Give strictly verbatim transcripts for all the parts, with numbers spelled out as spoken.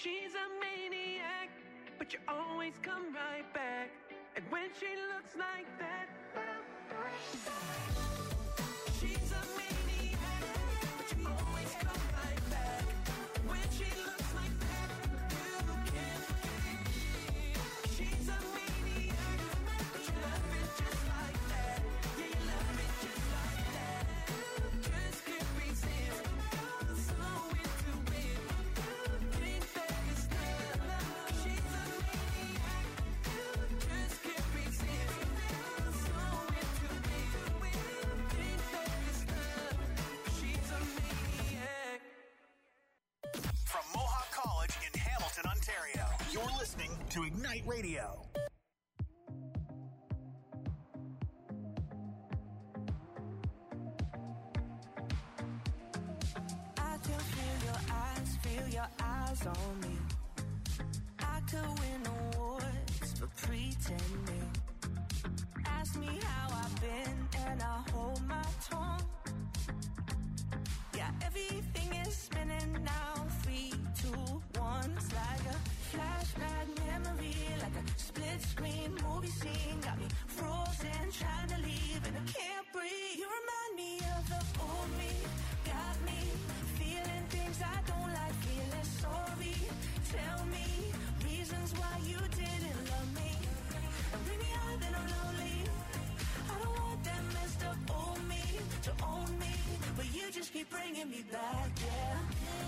She's a maniac, but you always come right back. And when she looks like that, she's a maniac, but you always come right back. When she looks like that, you can't forget. She's a maniac, but you love it just like that. Yeah, you love it just like that. Just can't resist. You're so into it. You think that it's love. She's a maniac. You just can't resist. You're so into it. You think that it's love. She's a maniac. From Mohawk College in Hamilton, Ontario, you're listening to Ignite Radio. I can feel your eyes, feel your eyes on me. I could win awards for pretending. Ask me how I've been and I hold my tongue. Yeah, everything is spinning now. Three, two, one. It's like a flashback memory, like a split screen movie scene. Got me frozen, trying to leave and I can't breathe. You remind me of the old me. Got me feeling things I don't like, feeling sorry. Tell me reasons why you didn't love me. And bring me out then I'm lonely. I don't want that messed up old me to own me, but you just keep bringing me back, yeah.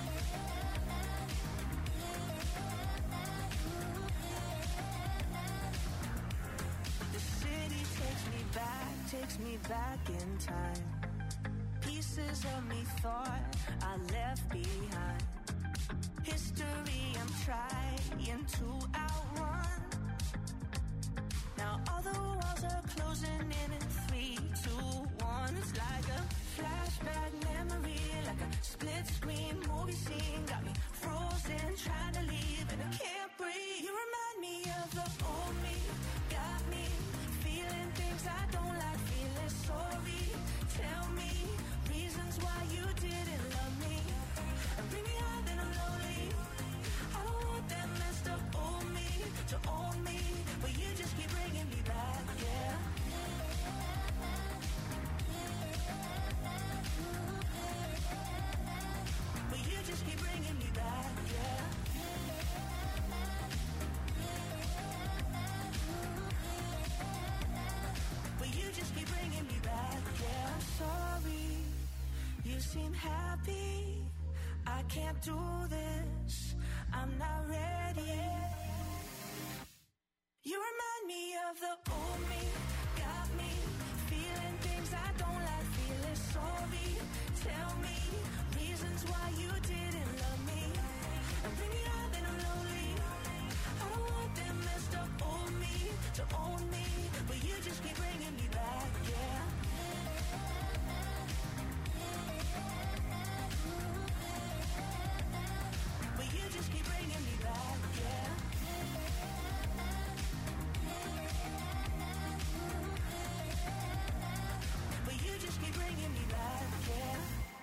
The city takes me back, takes me back in time. Pieces of me thought I left behind. History I'm trying to outrun. Now all the walls are closing in in three, two, one. It's like a flashback memory, like a split screen movie scene. Got me frozen, trying to leave and I can't breathe. You remind me of the old me. Got me feeling things I don't like, feeling sorry. Tell me reasons why you didn't love me. And bring me out then I'm lonely. I don't want that messed up old me to own me, but you just keep bringing me back, yeah. But you just keep bringing me back, yeah. But you just keep bringing me back, yeah. I'm sorry, you seem happy. I can't do this, I'm not ready. You remind me of the old me. Got me feeling things I don't like, feeling sorry. Tell me reasons why you didn't love me. And bring me out then I'm lonely. I don't want that messed up old me to own me, but you just keep bringing me back, yeah. But you just keep bringing me back, yeah. But you just keep bringing me back, yeah.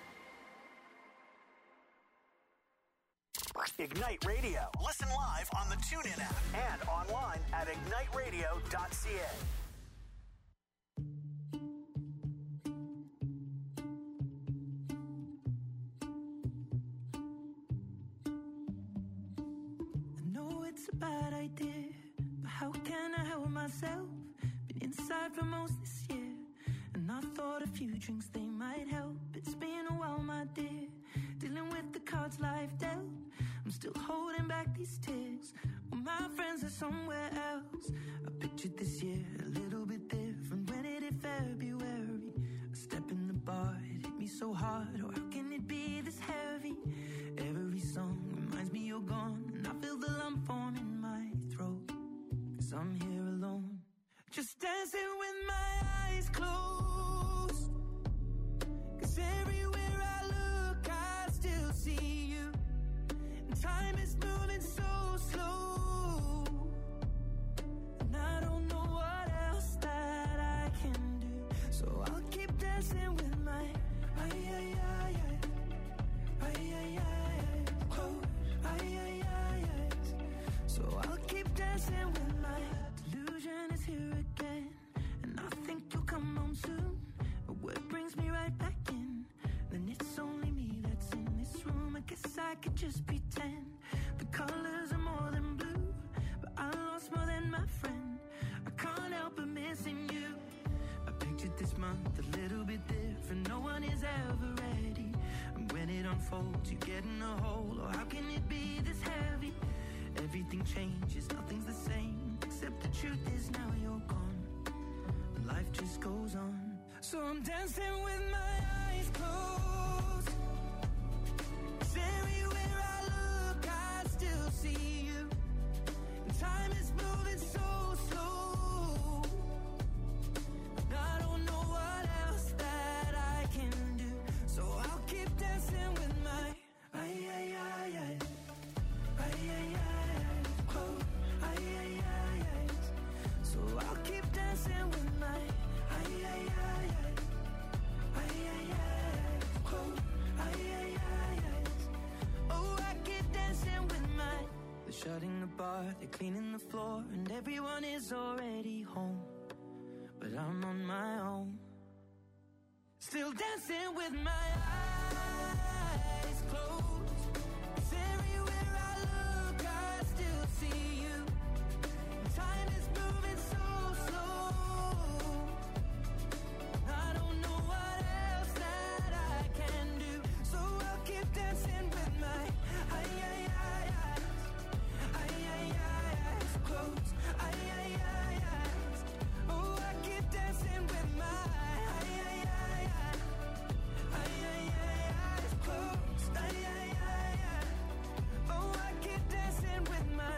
Ignite Radio. Listen live on the TuneIn app and online at ignite radio dot c a. It's a bad idea, but how can I help myself? Been inside for most this year, and I thought a few drinks they might help. It's been a while, my dear, dealing with the cards life dealt. I'm still holding back these tears, well, my friends are somewhere else. I pictured this year a little bit different. When it hit February, a step in the bar, it hit me so hard. Oh, how can it be this heavy? Every song reminds me you're gone, and I feel the lump form in my throat, 'cause I'm here alone, just dancing with my eyes closed. 'Cause everywhere I look I still see you, and time is moving so slow, and I don't know what else that I can do, so I'll keep dancing with my ay, ay, ay, ay, ay, ay, ay, oh, ay, ay, ay, ay. just pretend. The colors are more than blue, but I lost more than my friend. I can't help but missing you. I pictured this month a little bit different. No one is ever ready. And when it unfolds, you get in a hole. Oh, how can it be this heavy? Everything changes, nothing's the same. Except the truth is now you're gone. Life just goes on. So I'm dancing with my eyes closed. 'Cause everywhere I look, I still see you. And time is moving so slow. And I don't know what else that I can do. So I'll keep dancing with my ay, ay, ay, ay. Ay, ay, ay, ay. Close. Ay, ay, ay, ay. So I'll keep dancing with my ay, ay, ay, ay. Ay, ay, ay. Close. Ay, ay, ay, ay. Oh, I keep dancing with my. They're shutting the bar, they're cleaning the floor, and everyone is already home. But I'm on my own. Still dancing with my eyes closed. 'Cause everywhere I look, I still see you. Time is moving so slow. I don't know what else that I can do. So I'll keep dancing with my ay, ay, ay, ay. Ay, ay, ay, eyes closed. Ay, ay, ay, eyes. Oh, I keep dancing with my ay, ay, ay, ay. Ay, ay, ay, eyes closed. Ay, ay, ay, ay. Oh, I keep dancing with my.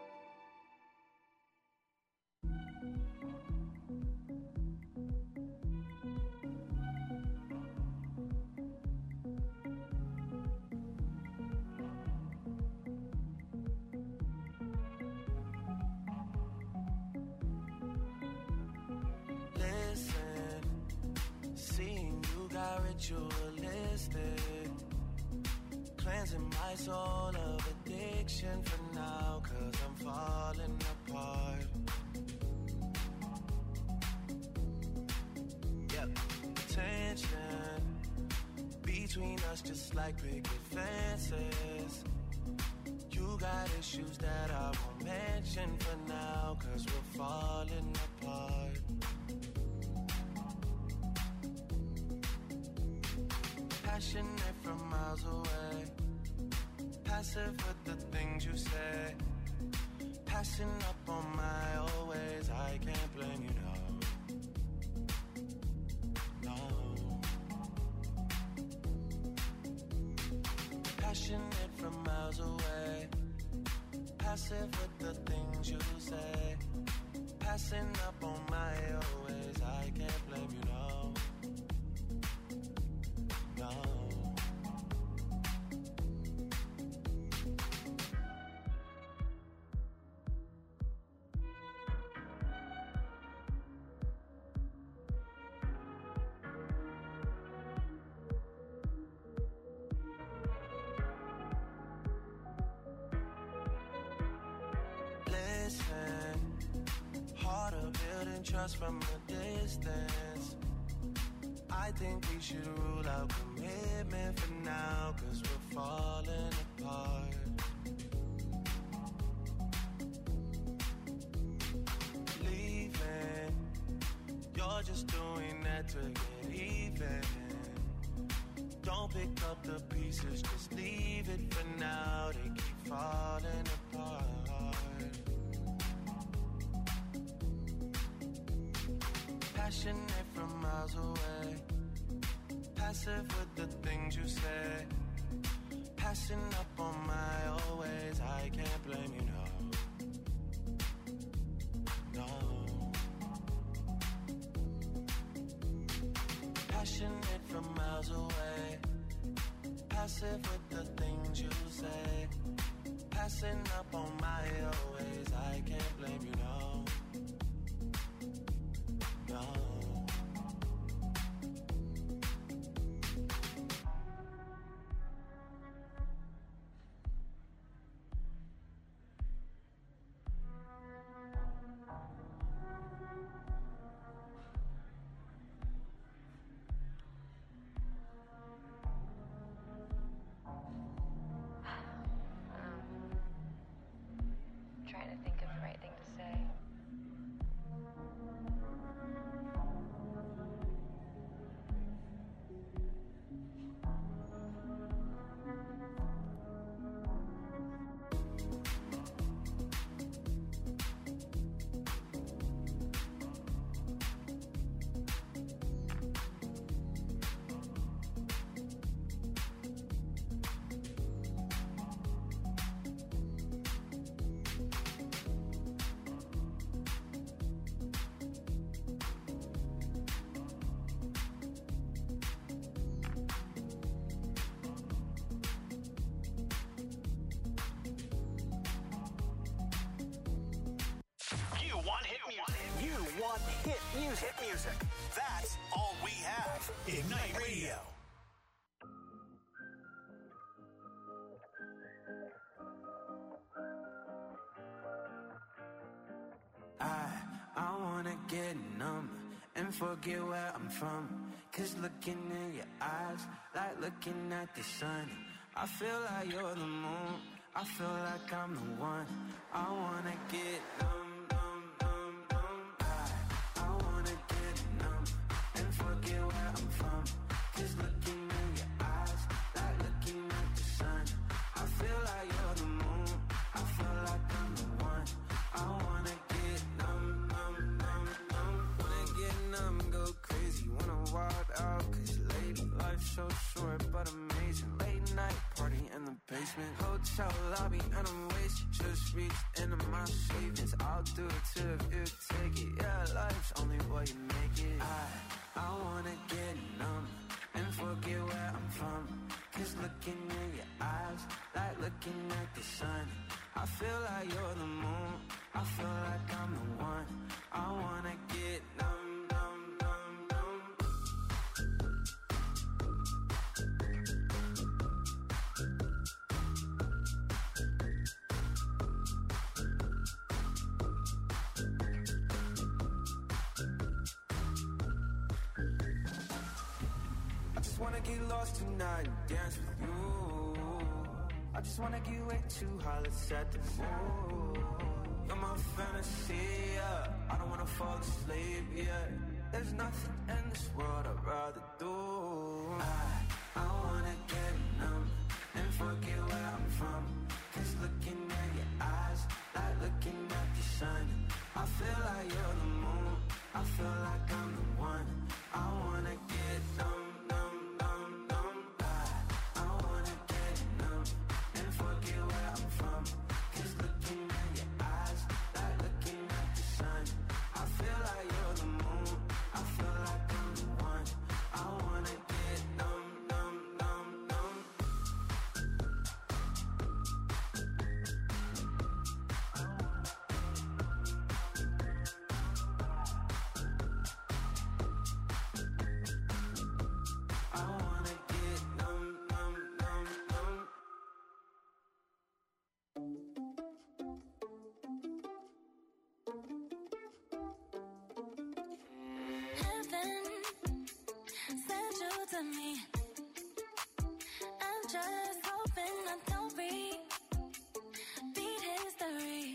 Listen, seeing you got ritualistic, cleansing my soul of addiction for now, 'cause I'm falling apart. Yep, tension between us just like picket fences. You got issues that I won't mention for now, 'cause we're falling apart. Passionate from miles away, passive with the things you say, passing up on my always. I can't blame you, no. No. Passionate from miles away, passive with the things you say, passing up on my always. I can't blame you, no. No. Listen, harder building trust from a distance. I think we should rule out commitment for now, 'cause we're falling apart. Leaving, you're just doing that to get even. Don't pick up the pieces, just leave it for now. They keep falling apart. Passionate from miles away, passive with the things you say, passing up on my always. I can't blame you, no. No. Passionate from miles away, passive with the things you say, passing up on my always. I can't blame you, no. No. hit music. Hit music. That's all we have. Ignite Radio. I, I wanna get numb and forget where I'm from. Cause looking in your eyes, like looking at the sun. I feel like you're the moon, I feel like I'm the one. I wanna get numb, numb, numb, numb. I, I wanna get numb and forget where I'm from. Cause looking in your eyes, like looking at the sun. I feel like you're the moon, I feel like I'm the one. I wanna get numb, numb, numb, numb. Wanna get numb, go crazy, wanna wild out. Cause lady, life's so short but amazing. Late night party in the basement, hotel lobby and I'm wasted. Just reached into my savings, I'll do it too if you take it. Yeah, life's only what you make it. I, I wanna get numb and forget where I'm from. Cause looking in your eyes, like looking at the sun. I feel like you're the moon, I feel like I'm the one. I wanna get numb, numb, numb, numb. I just wanna get lost tonight and dance with you. I just wanna get way too high, let's set the mood. You're my fantasy, yeah. I don't wanna fall asleep, yeah. There's nothing in this world I'd rather do. I, I wanna get numb and forget where I'm from. Cause looking at your eyes, like looking at the sun. I feel like you're the moon, I feel like I'm the one. I wanna get numb, numb, numb, numb. I, I wanna get numb and forget where I'm from. Cause looking at your eyes, like looking at the sun. I feel like you're the moon, I feel like I'm the one. I wanna get numb, numb, numb, numb. I wanna get numb, numb, numb, numb. Heaven sent you to me. I'm just hoping I don't repeat history.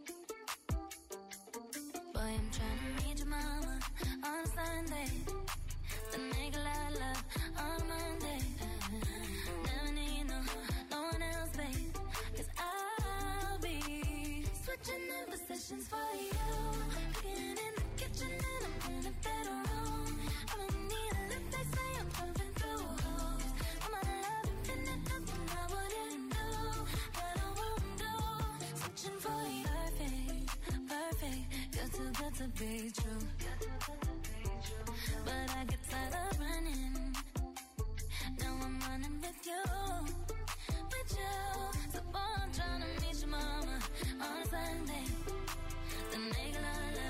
Boy, I'm trying to meet your mama on Sunday. To make a lot of love on Monday. Never need no, no one else, babe. Cause I'll be switching in positions for you. Cooking in the kitchen and I'm in a better room. I don't need a lip, they say I'm jumping through hoops. I'm out of love, infinite, nothing I wouldn't do. That I won't do. Switching for you, perfect, perfect. You're too good to be true. But I get tired of running. Now I'm running with you, with you. So boy, I'm trying to meet your mama on Sunday. To make a lot of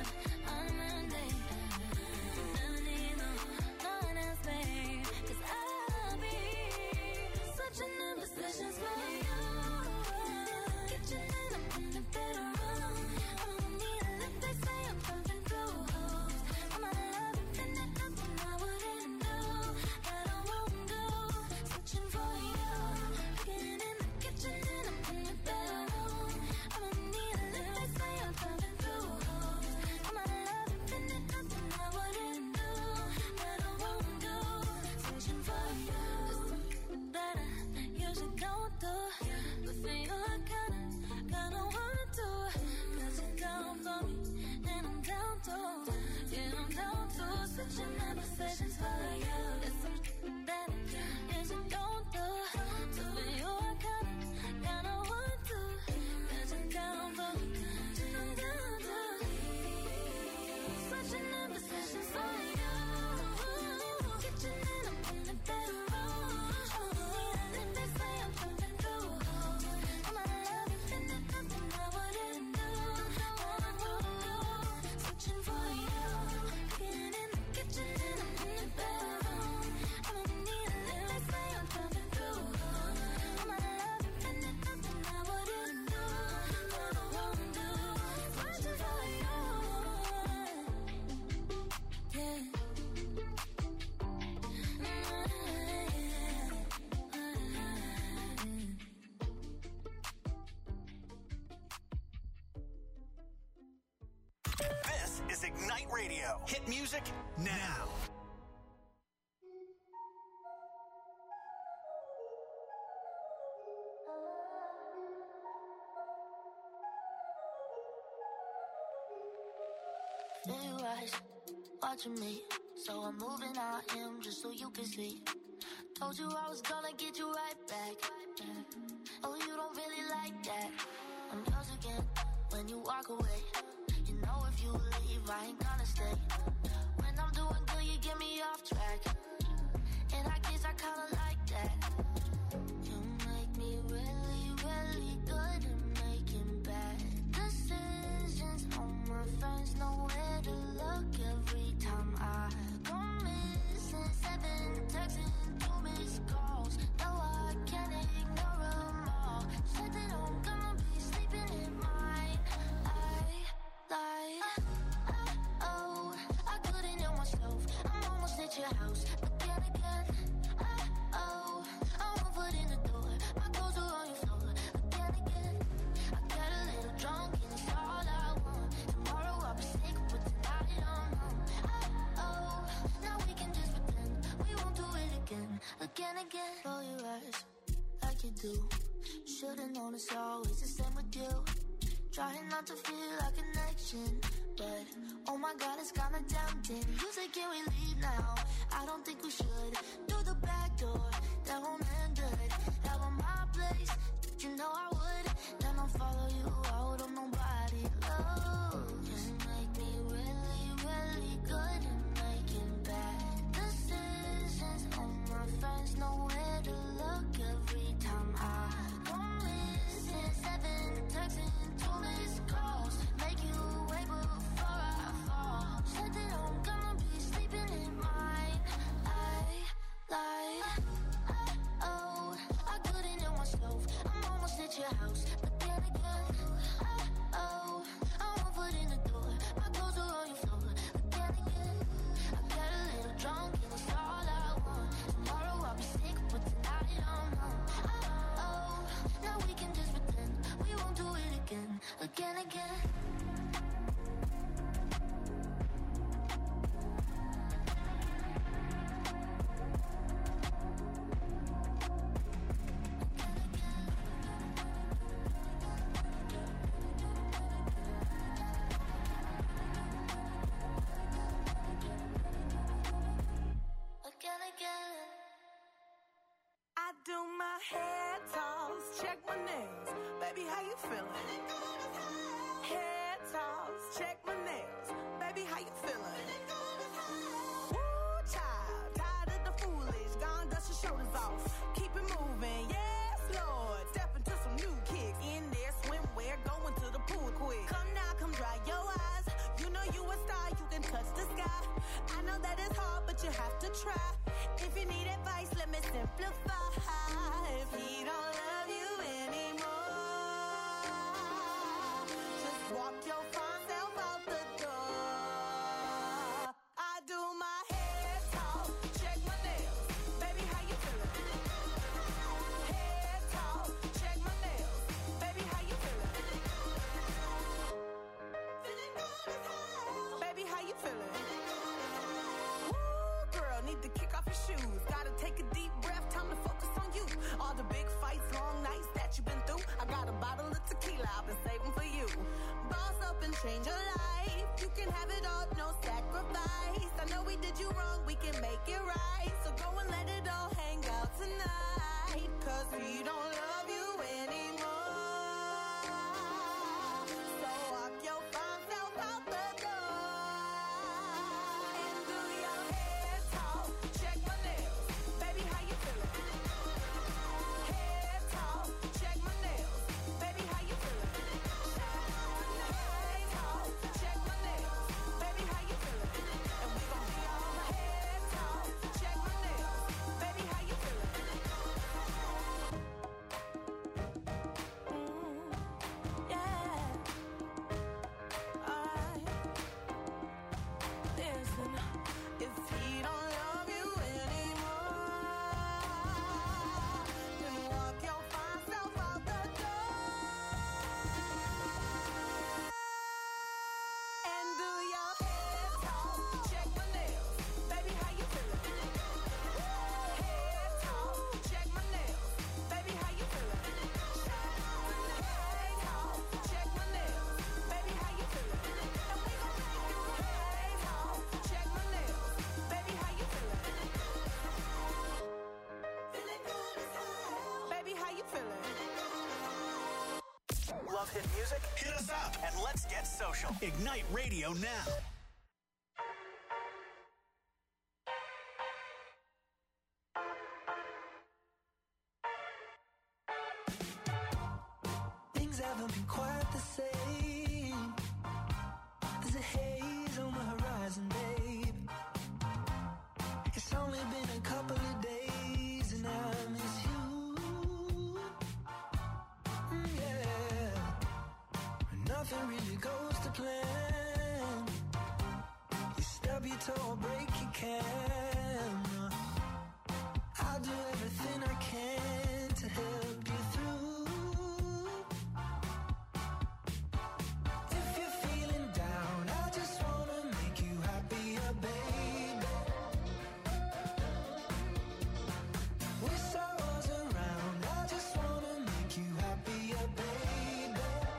Ignite Radio. Hit music now. Your eyes watching me, so I'm moving out him just so you can see. Told you I was gonna get you right back. Oh, you don't really like that. I'm yours again when you walk away. You know if you leave, I ain't gonna stay. When I'm doing good, you get me off track. And I guess I kinda like that. You make me really, really good at making bad decisions. All my friends know where to look every time I go missing. Seven texts and two missed calls. No, I can't ignore them all. Said that I'm gonna be sleeping in mine. I lied. Oh, I couldn't help myself. I'm almost at your house, but then again, oh, I'm one foot in the door. My clothes are on your floor. Again, again, I got a little drunk and it's all I want. Tomorrow I'll be sick, but tonight I'm home. Oh, now we can just pretend we won't do it again. Again, again. Roll your eyes like you do. Should've known it's always the same with you. Trying not to feel a connection, but oh my God, it's kinda tempting. You say, can we leave now? I don't think we should. Through the back door, that won't end good. Have on my place, you know I would. Then I'll follow you out on nobody. Oh, you make me really, really good at making bad decisions. All my friends know where to look every time I go missing. Seven texts and two missed calls. Make you wait before I fall. Said that I'm gonna be sleeping in mine. I lied. Oh, I couldn't help myself. I'm almost at your house, but then again, oh, I'm one foot in the door. My clothes are on your floor. Again, again, I got a little drunk and it's all I want. Tomorrow I'll be sick, but tonight I'm home. Oh, now we can just pretend we won't do it again. Again, again. Again, again. I do my hair toss, check my nails. Baby, how you feeling? Hair toss, check my nails. Baby, how you feeling? Woo, child, tired of the foolish. Gone, dust your shoulders off. Keep it moving, yes, Lord. Step into some new kicks. In there, swimwear, going to the pool quick. Come now, come dry your eyes. You know you a star, you can touch the sky. I know that it's hard, but you have to try. If you need advice, let me simplify. If he don't love you anymore, just walk your fine self out the door. I do my hair talk, check my nails. Baby, how you feeling? Hair talk, check my nails. Baby, how you feeling? Feeling good as hell. Baby, how you feeling? Woo, girl, need to kick off your shoes. Gotta take a deep breath, time to focus on you. All the big fights, long nights that you've been through. I got a bottle of tequila I've been saving for you. Boss up and change your life. You can have it all, no sacrifice. I know we did you wrong, we can make it right. So go and let it all hang out tonight. Cause we don't love you anymore. So walk your fine self out the door. And do your hair talk, check my nails. Baby, how you feeling? Hair talk, check my nails. Baby, how you feeling? Hair talk, check my nails. Baby, how you feeling? And we gon' be all hair talk, check my nails. Baby, how you feeling? Love hit music? Hit us up and let's get social. Ignite Radio now. Things haven't been quite the same. There's a haze on the horizon, babe. It's only been a couple of days and I miss you. Mm, yeah. Nothing really goes to plan. You stub your toe or break your can. I'll do everything I can to help you through. If you're feeling down, I just wanna make you happier, baby. Wish I was around, I just wanna make you happier, baby.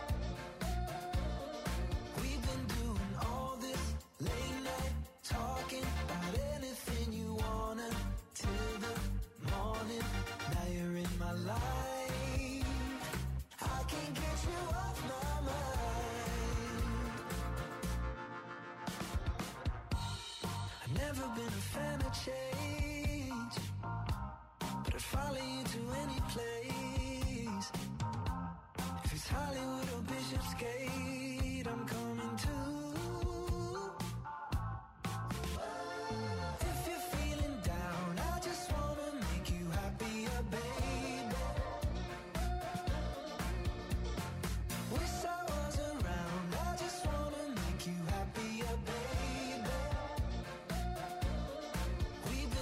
We've been doing all this late night talking about anything you wanna till the morning. Now you're in my life, I can't get you off my mind. I've never been a fan of change, but I'd follow you to any place. If it's Hollywood or Bishopsgate, I'm coming too. If you're feeling down, I just wanna make you happier, baby. Wish I was around, I just wanna make you happier, baby. We've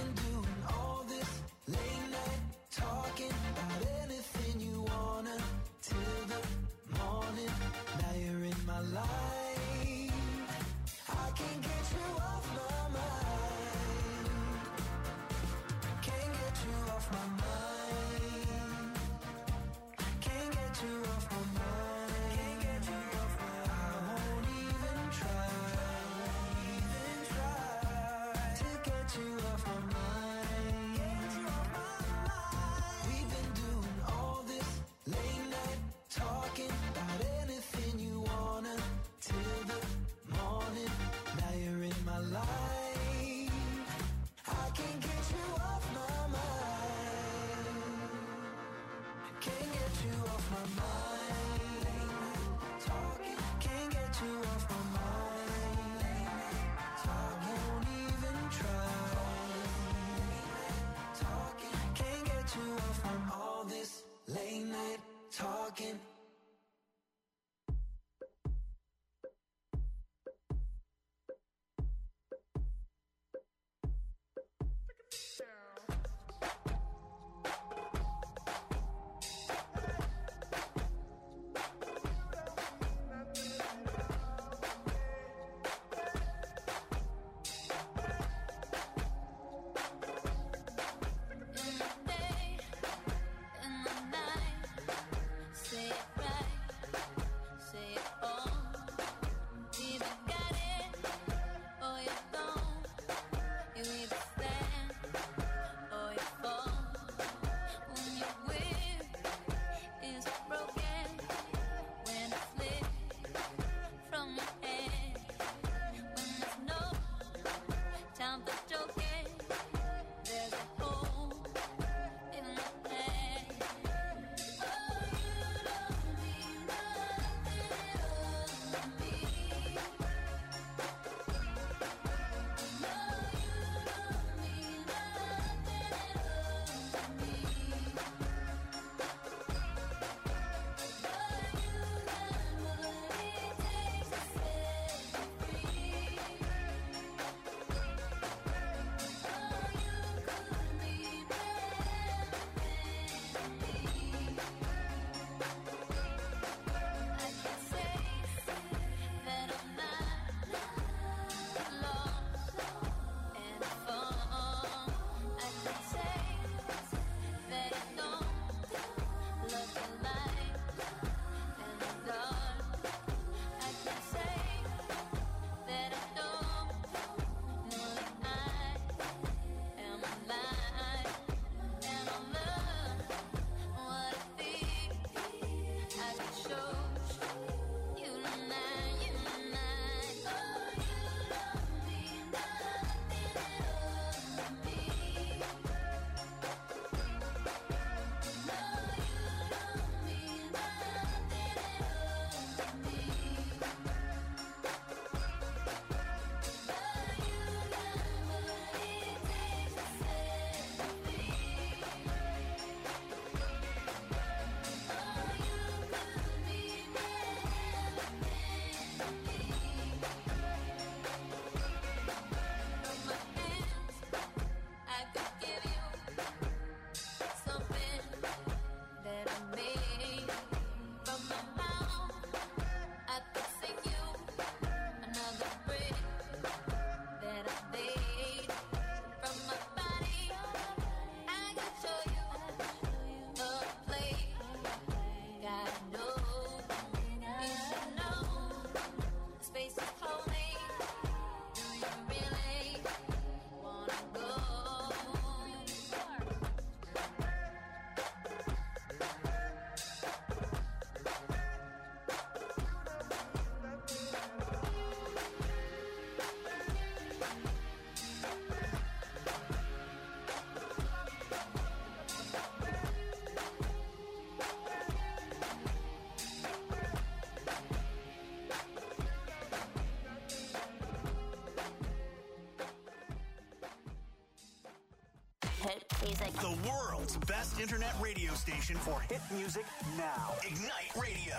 music. The world's best internet radio station for hit music now. Ignite Radio.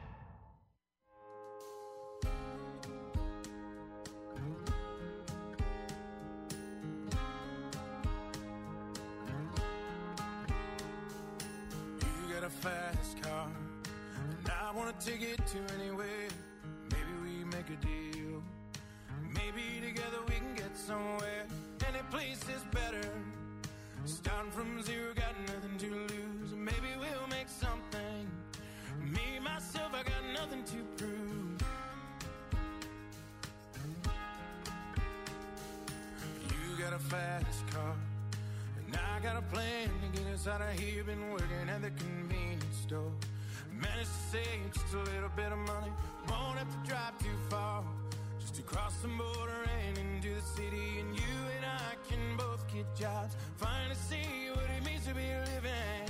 You got a fast car, and I want to take it to anywhere. Maybe we make a deal. Maybe together we can get somewhere. Any place is better. Starting from zero, got nothing to lose. Maybe we'll make something. Me, myself, I got nothing to prove. You got a fast car, and I got a plan to get us out of here. Been working at the convenience store. Managed to save just a little bit of money. Won't have to drive too far. Just to cross the border and into the city. And you and I can both get jobs. Finally see what it means to be living.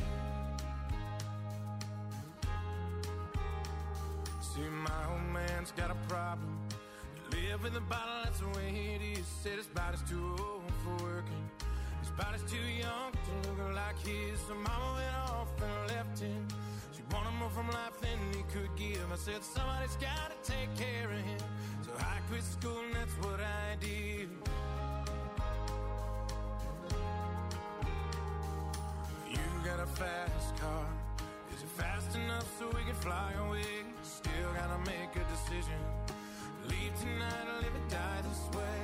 See, my old man's got a problem. You live in the bottle, that's the way it is. Said his body's too old for working. His body's too young to look like his. So mama went off and left him. She wanted more from life than he could give. I said somebody's gotta take care of him. So I quit school and that's what I did. You got a fast car. Is it fast enough so we can fly away? Still gotta make a decision. Leave tonight or live or die this way.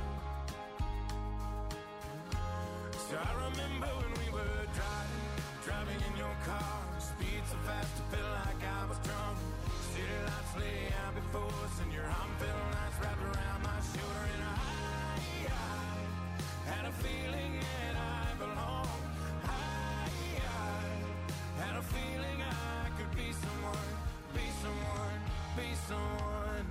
So I remember when we were driving, driving in your car. Speed so fast I felt like I was drunk. City lights lay out before us, and your arm felt nice wrapped around my shoulder. And I, I had a feeling that I belonged. I, I had a feeling I could be someone, be someone, be someone.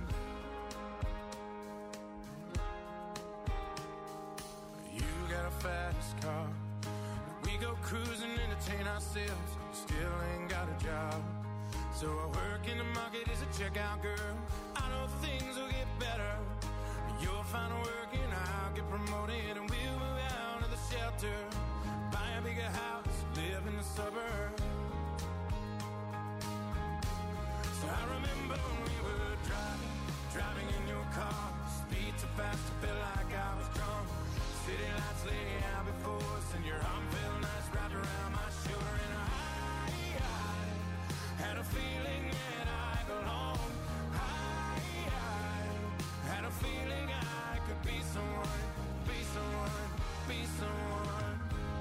You got a fast car. We go cruising, entertain ourselves. Still ain't got a job. So I work in the market as a checkout girl. I know things will get better. You'll find work and I'll get promoted. And we'll move out of the shelter. Buy a bigger house, live in the suburbs. So I remember when we were driving, driving in your car. Speed so fast I felt like I was drunk. City lights lay out before us, and your arm felt nice wrapped around my shoulder. And I, I had a feeling that I belonged. I, I had a feeling I could be someone, be someone, be someone.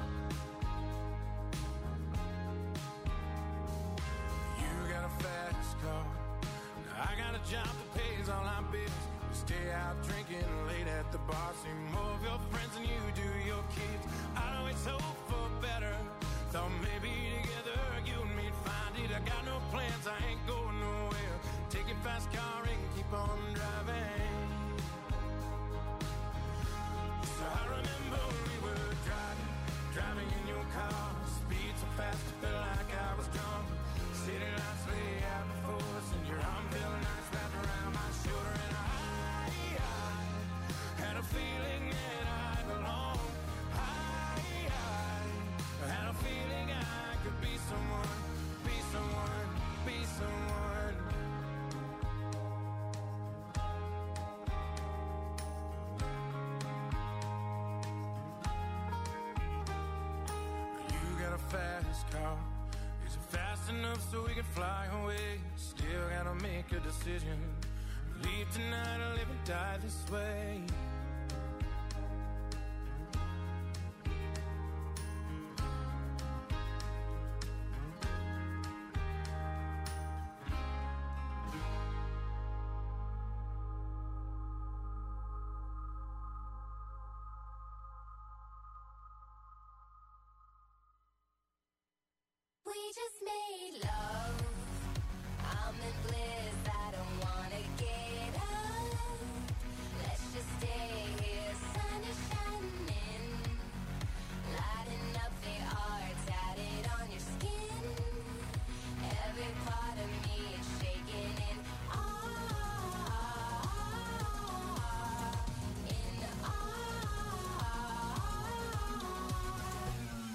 You got a fast car. Now I got a job that pays all our bills. Stay out drinking late at the bar. See more of your friends than you do your kids. I know it's hope for better. Thought maybe together you and me'd find it. I got no plans, I ain't going nowhere. Take your fast car and keep on driving. So I remember when we were driving, driving in your car. Speed so fast I felt like I was drunk. City lights lay out before us, and your arm felt nice wrapped around my shoulder. And I had a feeling that I belonged. I, I had a feeling I could be someone, be someone, be someone. You got a fast car. Is it fast enough so we can fly away? Still gotta make a decision. Leave tonight or live and die this way. We just made love. I'm in bliss. I don't wanna get up. Let's just stay here. Sun is shining, lighting up the art tatted on your skin. Every part of me is shaking in awe, in awe.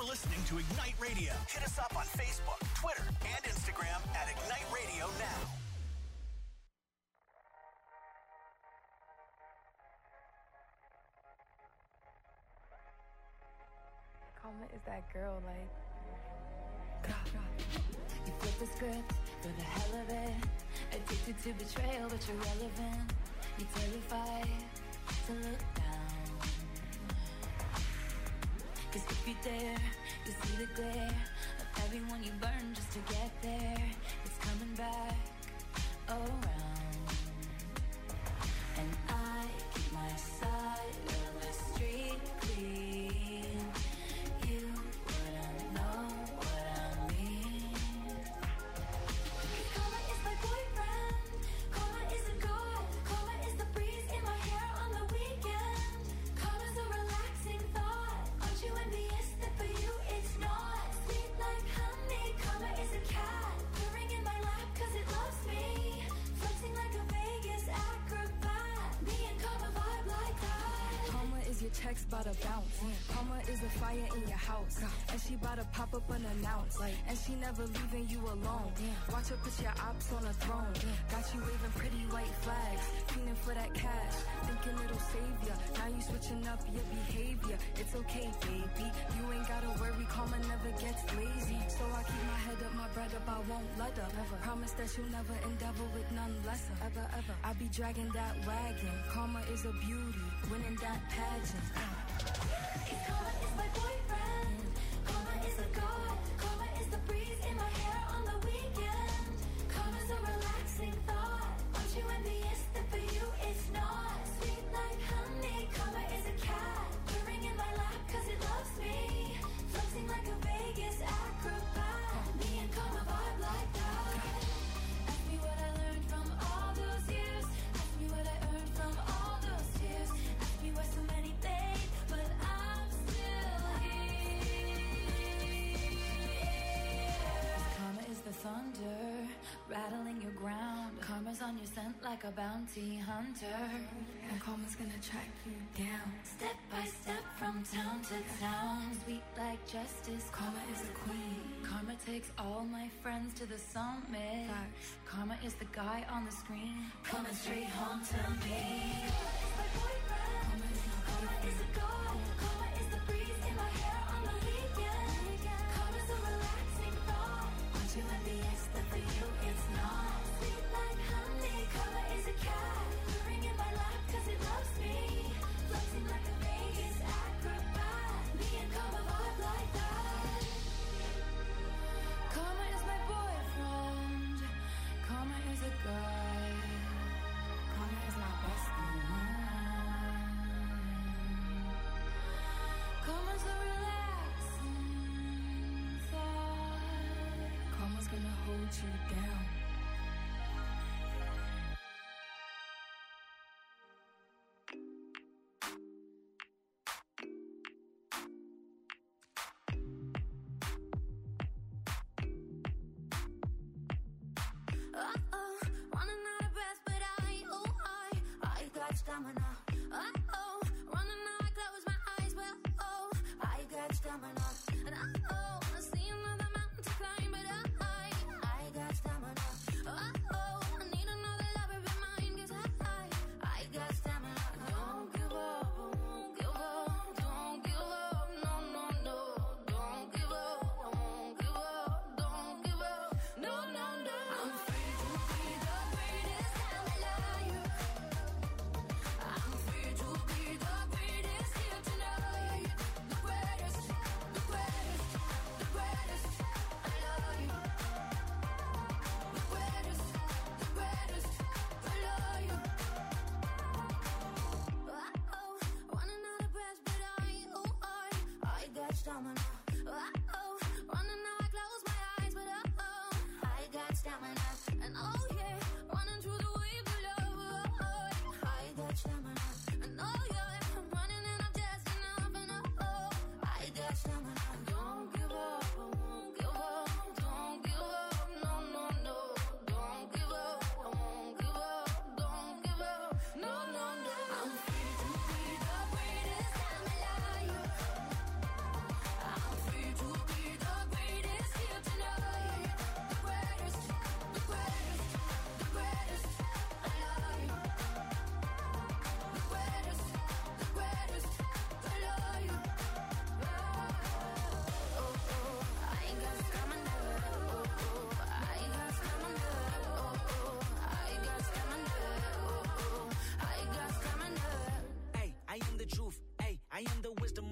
listening to Ignite Radio. Hit us up on Facebook, Twitter, and Instagram at Ignite Radio now. Karma is that girl, like. You flip the script for the hell of it. Addicted to betrayal, but you're relevant. You're terrified to look down. Cause if you dare, you see the glare of everyone you burn just to get there. It's coming back around. And I keep my side of the street clean. You wouldn't know what I mean. Karma is my boyfriend. Karma is a god. Karma is the breeze in my hair on the weekend. Karma's a relaxing thought. Aren't you envious that for you it's not? Sweet like honey. Karma is a cat purring in my lap cause it loves me. Flexing like a Vegas acrobat. Me and Karma vibe like that. Karma is your text bout to bounce. Karma is a fire in your house. And she bout to pop up unannounced. And she never leaving you alone. Watch her put your ops on a throne. Got you waving pretty white flags. Feeling for that cash. Thinking it'll save ya. Now you switching up your behavior. It's okay, baby. You ain't gotta worry. Karma never gets lazy. So I keep my head up, my bread up. I won't let up. Ever. Promise that you'll never endeavor with none lesser. Ever, ever. I be dragging that wagon. Karma is a beauty. Winning that pageant. Karma is my boyfriend. Karma is a god. Karma is the breeze in my hair on the weekend. Karma's a relaxing thought. Aren't you envious that for you it's not? Sweet like honey. Karma is a cat purring in my lap cause it loves me. Flexing like a Vegas acrobat. Me and Karma vibe like that. Ask me what I learned from all those years. Ask me what I earned from all those tears. Ask me why so many fade, but I'm still here. Karma is the thunder, rattling your ground. Karma's on your scent like a bounty hunter. And karma's gonna track you down. Step by step from town to town. Sweet like justice, Karma is the queen. Karma takes all my friends to the summit. Facts. Karma is the guy on the screen, coming straight home to me. Karma is my boyfriend. Karma is a god. Karma is the breeze in my hair on the weekend. Karma's a relaxing thought. Aren't you envious that for you it's not? Sweet like honey. Karma is a cat purring in my lap cause it loves me. Flexing like a Vegas acrobat. Me and Karma vibe like that. Karma is my boyfriend. Karma is a guy. Karma is my bestie. Karma's a relaxing thought. Karma's gonna hold you down. Uh-oh, running out of breath, but I, oh, I, I got stamina. Uh-oh, running out, I close my eyes, but oh, I got stamina. And uh-oh, I see another mountain to climb, but I, I got stamina. Uh-oh, I need another lover in mine, 'cause I, I got stamina. Don't give up, won't give up, don't give up, no, no, no. Don't give up, I won't give up, don't give up, no, no, no. I'm free to be the greatest, I'm alive. I'm free to be the greatest here tonight. The greatest, the greatest, the greatest, I love you. The greatest, the greatest, I love you. Uh-oh, running out of breath, but I, oh, I, I got stamina. Uh-oh, running out, I close my eyes, but uh-oh, I got stamina. And oh yeah, running through the waves of love, oh, I got stamina. And oh yeah, I'm running and I'm just enough, and oh, I got stamina. Don't give up, I won't give up, don't give up, no, no, no. Don't give up, I won't give up, don't give up, no, no, no. I'm free to be the greatest, I'm alive. I'm free to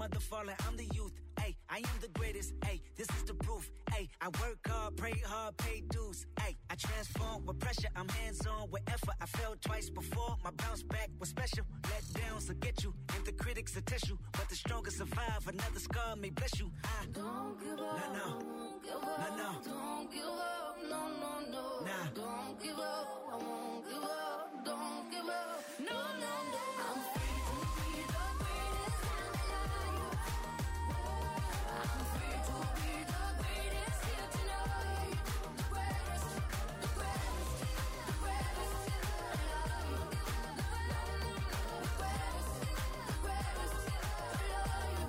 mother falling, I'm the youth. Ay, I am the greatest. Ay, this is the proof. Ay, I work hard, pray hard, pay dues. Ay, I transform with pressure. I'm hands-on with effort. I failed twice before. My bounce back was special. Let downs will get you, and the critics will test you. But the strongest survive. Another scar may bless you. I Don't give up. No, no. Won't give up. No, no. Don't give up. No, no, no. Nah. Don't give up. I won't give up. Don't give up. No, no, no. I'm free to be the greatest and alive. I'm free to be the greatest here tonight. The greatest, the greatest, the greatest alive. The greatest, the greatest alive.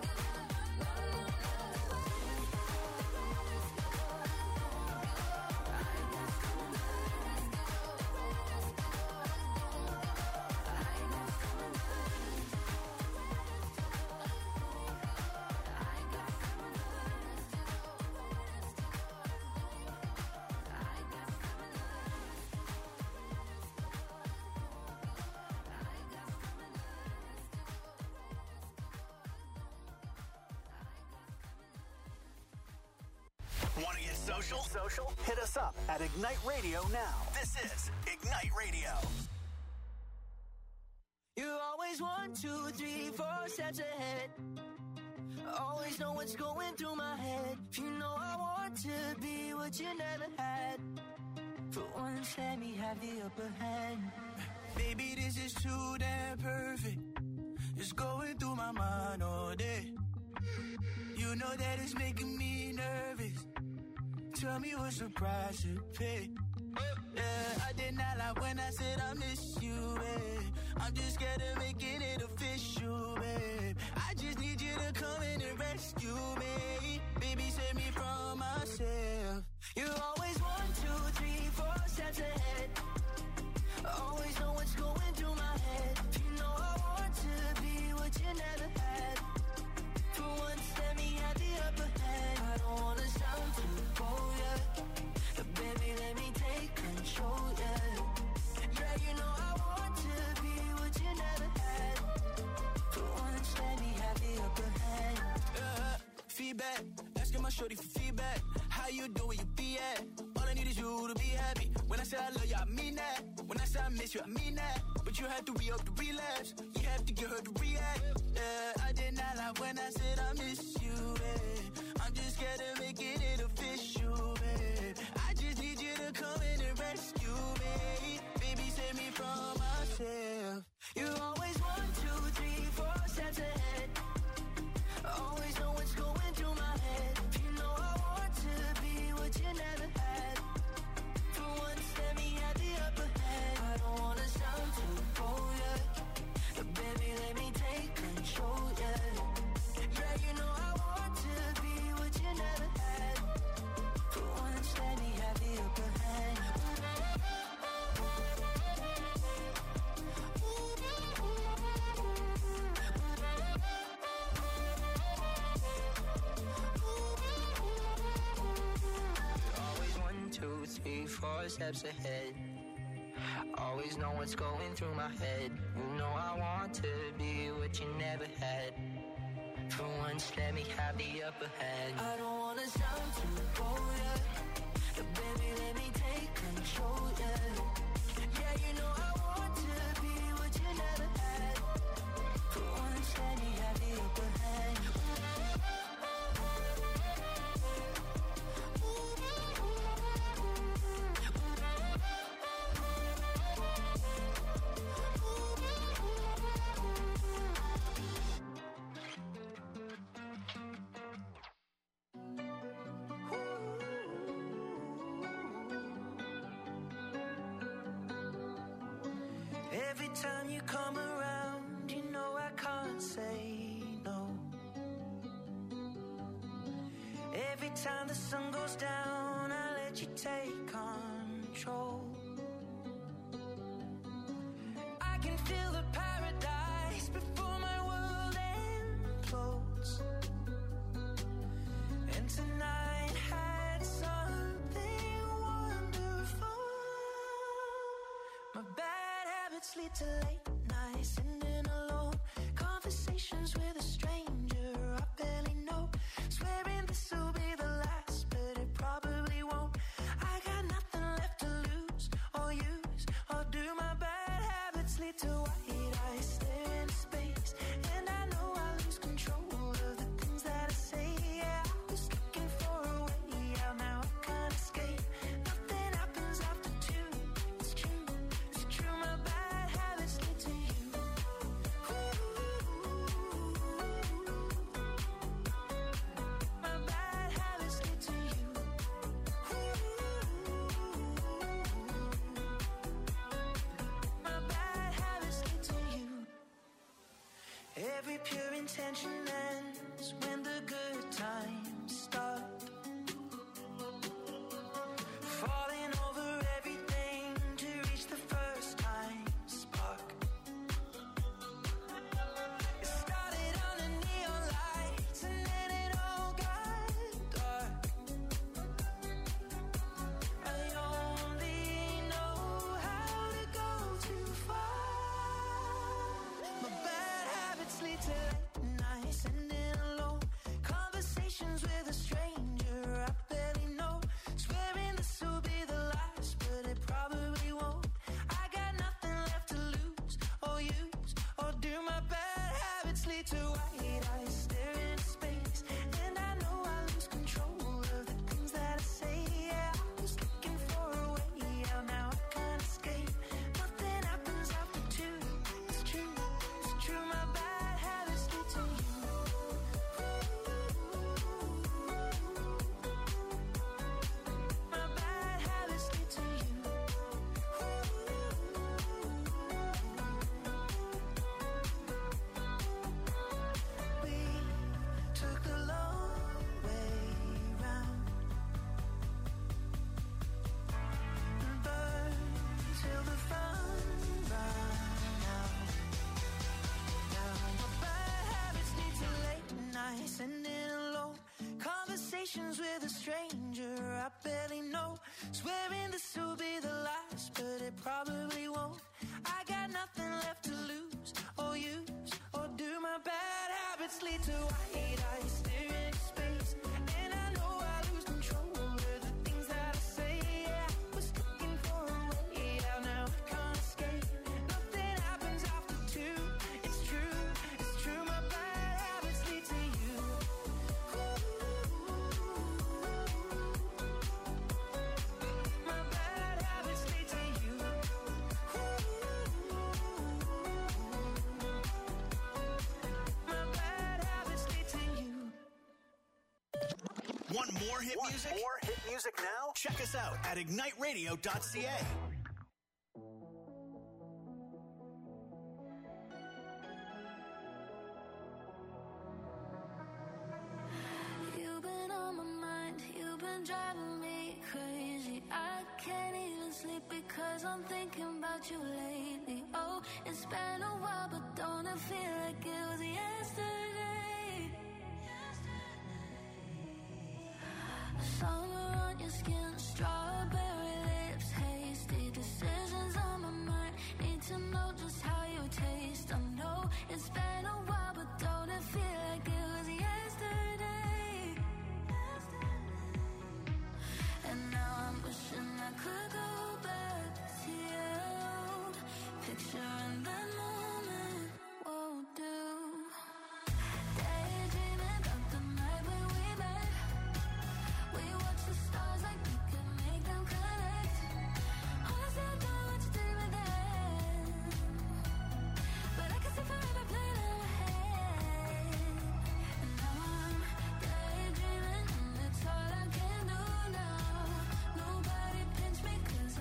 Want to get social? Social? Hit us up at Ignite Radio now. This is Ignite Radio. You always one, two, three, four steps ahead. Always know what's going through my head. You know I want to be what you never had. For once, let me have the upper hand. Baby, this is too damn perfect. It's going through my mind all day. You know that it's making me nervous. Tell me what's the price to pay. Yeah, I did not lie when I said I miss you, babe. I'm just scared of making it official, babe. I just need you to come in and rescue me. Baby, save me from myself. You always one, two, three, four steps ahead. Always know what's going through my head. You know I want to be what you never had. For once, let me have the upper hand. I don't wanna sound too bold, yeah. But baby, let me take control, yeah. Yeah, you know I want to be what you never had. For once, let me have the upper hand. Uh, feedback, asking my shorty for feedback. How you doing, where you be at? All I need is you to be happy. When I say I love you, I mean that. When I say I miss you, I mean that. But you have to re-up the relapse. You have to get her to react. Yeah, I did not lie when I said I miss you, babe. I'm just scared of making it official, babe. I just need you to come in and rescue me. Baby, save me from myself. You always one, two, three, four steps ahead. Always know what's going through my head. You know I want to be what you never had. For once, let me have the upper hand. I don't wanna sound too bold, yeah. But baby, let me take control, yeah. Yeah, you know I want to be what you never had. For once, let me have the upper hand. Always one, two, three, four steps ahead. Always know what's going through my head. You know I want to be what you never had. For once, let me have the upper hand. I don't wanna sound too bold, yeah. But baby, let me take control, yeah. Yeah, you know I want to be what you never had. For once, let me have the upper hand. Every time you come around, you know I can't say no. Every time the sun goes down, I let you take control. I can feel the paradise before my world implodes. And tonight had something wonderful. My bad habits lead to late nights, sitting alone, conversation Conversations with a stranger I barely know. Swearing this will be the last, but it probably won't. I got nothing left to lose or use, or do my bad habits lead to white eyes stare into space? And I know I lose control of the things that I say. Yeah, I was looking for a way out, now I can't escape. Nothing happens after two. It's true, it's true. My bad habits lead to you. My bad habits lead to you. My bad habits lead to you. Every pure intention ends when the good times start. Falling over everything to reach the first time spark. It started on the neon lights and then it all got dark. I only know how to go too far. My bad habits lead to late nights and then alone. Conversations with a stranger I barely know. Swearing this will be the last, but it probably won't. I got nothing left to lose or use, or do. My bad habits lead to white eyes stare into space. And I know I lose control of the things that I say. Yeah, I was looking for a way out, now I can't escape. Nothing happens after two. It's true, it's true. My bad habits lead to you. My bad habits lead to you. We took the long way round and burned till the fun ran out. Now my bad habits lead to late nights and in alone. Conversations with a stranger I barely know. Swearing this will be the last, but it probably won't. I got nothing left to lose or use, or do. My bad habits lead to white eyes stare into space. And I know I lose control of the things that I say. Yeah, I was looking for a way out, now I can't escape. Nothing happens after two. It's true, it's true. My bad habits lead to you. My bad habits lead to you. My bad habits lead to you. Want more hit Want music? more hit music now? Check us out at ignite radio dot c a. You've been on my mind, you've been driving me crazy. I can't even sleep because I'm thinking about you lately. Oh, it's been a while, but don't it feel like it was yesterday? Summer on your skin, strawberry lips, hasty decisions on my mind. Need to know just how you taste. I know it's been a while, but don't it feel like it was yesterday? And now I'm wishing I could go back to you. Picturing that moment won't do. Daydreaming about the night when we met. We watched the stars like we could make them connect. Honestly, I don't know what to do with that, but I can see forever playing in my head. And now I'm daydreaming, and it's all I can do now. Nobody pinch me 'cause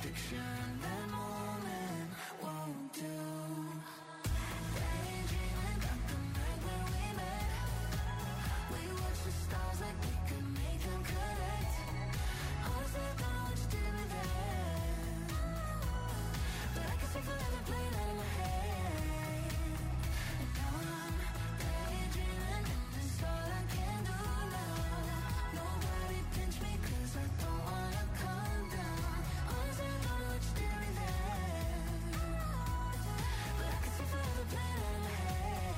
picture that moment won't do. Daydreaming about the night where we met. We watch the stars like we could make them connect. Always let go what you did with that. But I can see forever playing out in my head. And now I'm daydreaming, and it's all I can do now. Nobody pinch me 'cause I don't wanna come down. Always let go what you did with that. But I can see forever playing out in my head.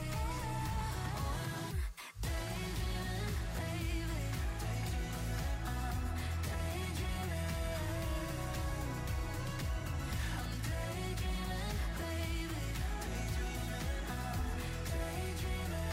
Oh, I'm daydreaming, baby. I'm daydreaming. I'm daydreaming, baby. I'm daydreaming.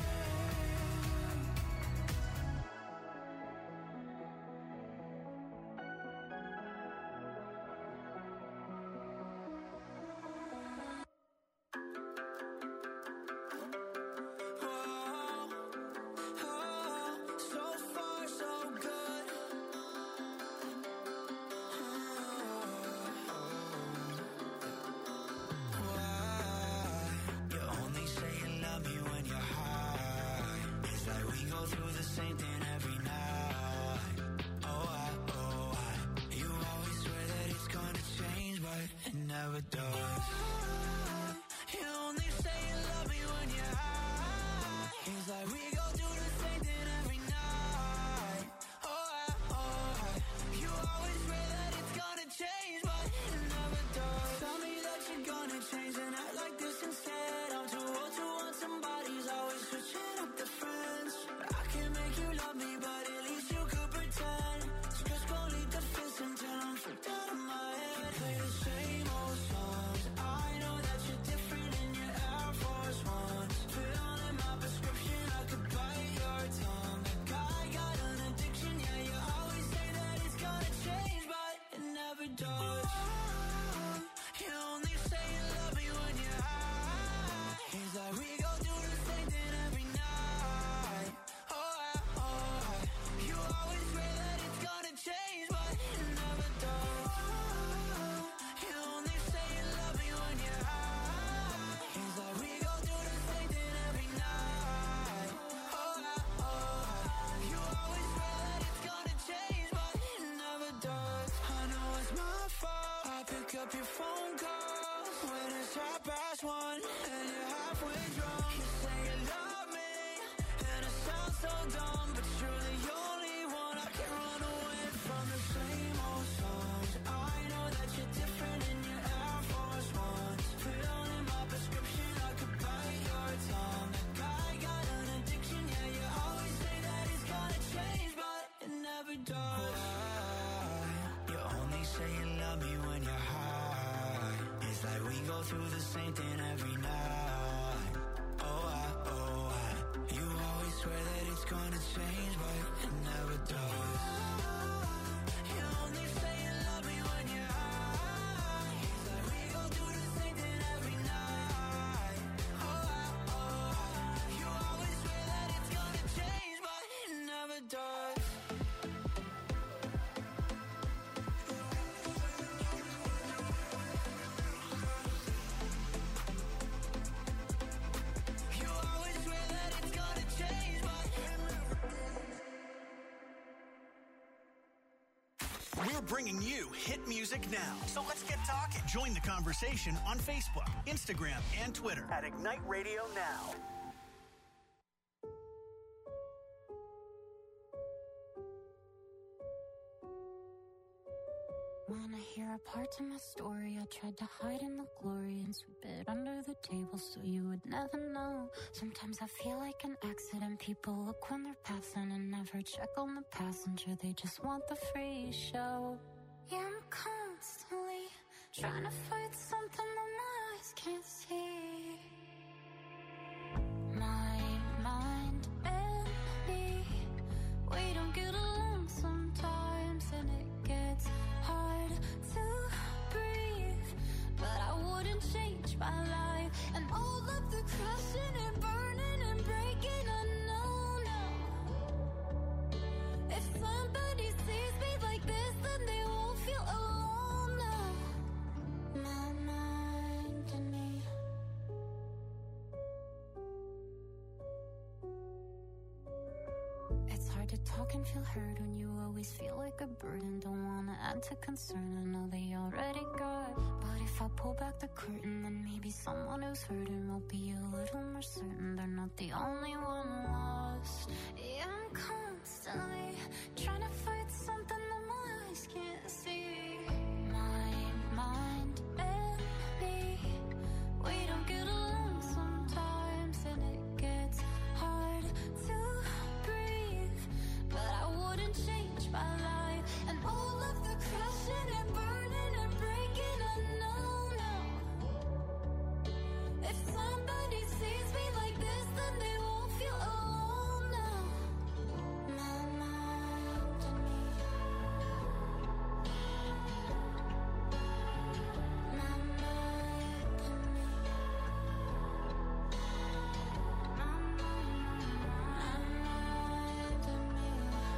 So far, so good. Why? You only say you love me when you're high. It's like we go through the same thing every night. Oh, I, oh, I. You always swear that it's gonna change, but it never does. You only say you love me when you're high. It's like we go through the same thing every night. Oh, I, oh, I. You always swear that it's gonna change, but it never does. Tell me that you're gonna change and act like this instead. I'm too old to want somebody's always switching up the friends. I can't make you love me, but at least you could pretend. So just go lead the fence until I'm freaked out of my head. Play the same old songs. I know that you're different in your Air Force Ones. Fill in my prescription, I could bite your tongue. That guy got an addiction, yeah, you always say that it's gonna change, but it never does. You only say you love me when you're high. It's like we go through the same thing every night. Oh, I, oh, I. You always swear that it's gonna change, but it never does. You only say you love me when you're high. It's like we go through the same thing every night. Oh, I, oh, I. You always swear that it's gonna change, but it never does. I know it's my fault. I pick up your phone calls when it's half past one and you're halfway drunk. You say you love me, and it sounds so dumb, but you're the only one I can run away from. The same old songs. I know that you're different in your Air Force Ones. Fill in my prescription, I could bite your tongue. That guy got an addiction, yeah, you always say that it's gonna change, but it never does. Why? You only say you love me when you're high. It's like we go through the same thing every night. Oh, I, oh, I. You always swear that it's gonna change, but it never does. You only say you love me when you're high. It's like we go through the same thing every night. Oh, I, oh, I. You always swear that it's gonna change, but it never does. You always swear that it's gonna change, but it never does. We're bringing you hit music now. So let's get talking. Join the conversation on Facebook, Instagram, and Twitter at Ignite Radio Now. Wanna hear a part of my story? I tried to hide in the glory and sweep it under the table so you would never know. Sometimes I feel like an accident. People look when they're passing and never check on the passenger. They just want the free show. Yeah, I'm constantly trying to fight something that my eyes can't see. My mind and me, we don't get along sometimes, and it gets hard to breathe. But I wouldn't change my life, and all of the crashing and burning and breaking, I know now. If somebody sees me like this, then they won't feel alone now. talk and feel heard when you always feel like a burden. Don't wanna add to concern, I know they already got. But if I pull back the curtain, then maybe someone who's hurting will be a little more certain they're not the only one lost. Yeah, I'm constantly trying to fight something that my eyes can't see. My mind and me, we don't get along sometimes, and it gets hard to breathe. But I wouldn't change my life and all of the crashing and burning and breaking. I know now, if somebody sees me like this, then they won't feel alone now. My mind and me, my mind and me, my mind and me.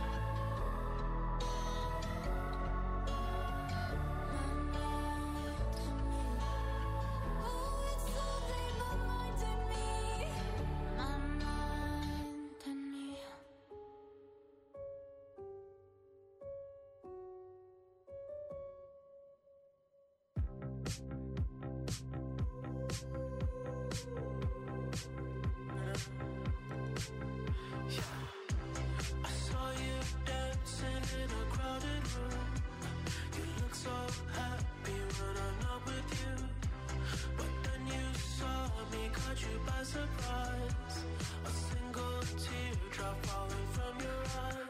Oh, it's only my mind and me. My mind and me. I saw you dancing in a crowded room. You look so happy when I'm not with you. But then you saw me, caught you by surprise. A single teardrop falling from your eyes.